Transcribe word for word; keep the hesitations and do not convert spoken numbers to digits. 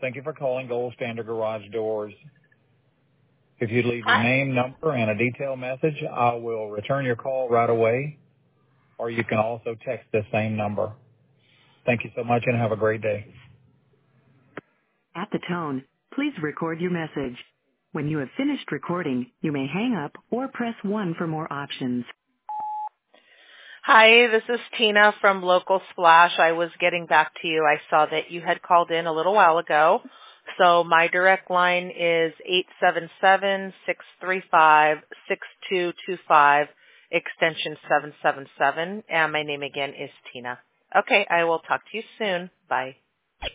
Thank you for calling Gold Standard Garage Doors. If you'd leave your Hi. name, number, and a detailed message, I will return your call right away, or you can also text this same number. Thank you so much and have a great day. At the tone, please record your message. When you have finished recording, you may hang up or press one for more options. Hi, this is Tina from Local Splash. I was getting back to you. I saw that you had called in a little while ago. So my direct line is eight seven seven, six three five, six two two five, extension seven seven seven, and my name again is Tina. Okay, I will talk to you soon. Bye.